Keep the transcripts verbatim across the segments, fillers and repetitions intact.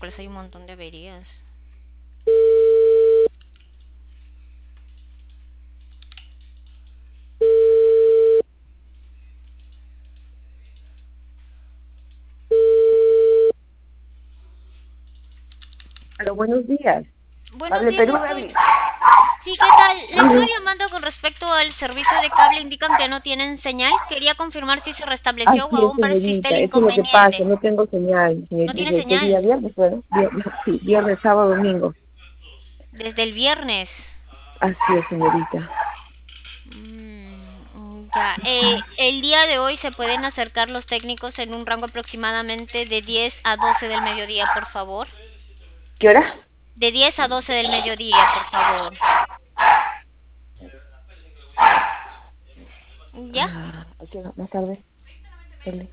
miércoles hay un montón de averías. Hola, buenos días. Buenos Cable días, Perú, estoy... Gaby. Sí, ¿qué tal? Le estoy llamando con respecto al servicio de cable. Indican que no tienen señal. Quería confirmar si se restableció o Así es, aún persiste señorita, el eso es lo que pasa, inconveniente. no tengo señal, No señorita, tiene desde qué día, señal. viernes, bueno, viernes, sí, viernes, sábado, domingo. Desde el viernes. Así es, señorita. Mm, ya. Eh, el día de hoy se pueden acercar los técnicos en un rango aproximadamente de diez a doce del mediodía, por favor. ¿Qué hora? De diez a doce del mediodía, por favor. ¿Ya? Ah, ¿a qué hora? Más tarde. Dale.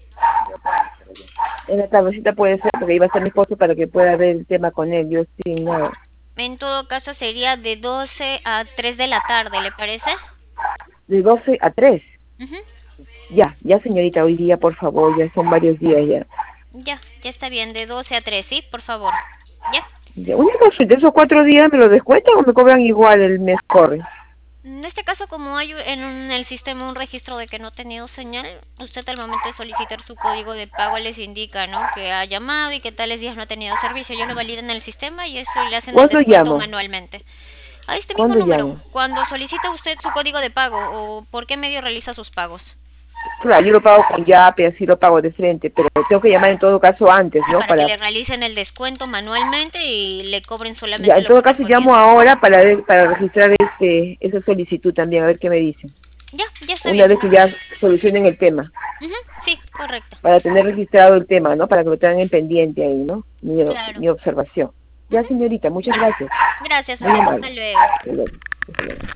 En la tardecita puede ser, porque iba a ser mi esposo para que pueda ver el tema con él, yo sí, no. En todo caso sería de doce a tres de la tarde, ¿le parece? De doce a tres. Ujú. Ya, ya, señorita, hoy día, por favor, ya son varios días ya. Ya, ya está bien, de doce a tres, ¿sí? Por favor. ¿Ya? Ya, una cosa, ¿de esos cuatro días me lo descuentan o me cobran igual el mes corre? En este caso, como hay en un- el sistema un registro de que no ha tenido señal, usted al momento de solicitar su código de pago les indica, ¿no? Que ha llamado y que tales días no ha tenido servicio. Ellos lo validan en el sistema y eso y le hacen el ¿Cuándo descuento llamo? manualmente. A este mismo ¿Cuándo número, llamo? cuando solicita usted su código de pago o por qué medio realiza sus pagos. Claro, yo lo pago con Yape, así lo pago de frente, pero tengo que llamar en todo caso antes, Sí, ¿no? para que Para, le realicen el descuento manualmente y le cobren ya, solamente en lo todo caso llamo correspondiente. ahora para ver, para registrar este, esa solicitud también, a ver qué me dicen. Ya, ya está Una bien. vez que ya solucionen el tema, Ujú, sí, correcto. para tener registrado el tema, ¿no? Para que lo tengan en pendiente ahí, ¿no? Mi, Claro. mi observación. Ya, Ujú. señorita, muchas gracias. Gracias a Muy usted. Hasta amable. luego. Hasta luego. Hasta luego.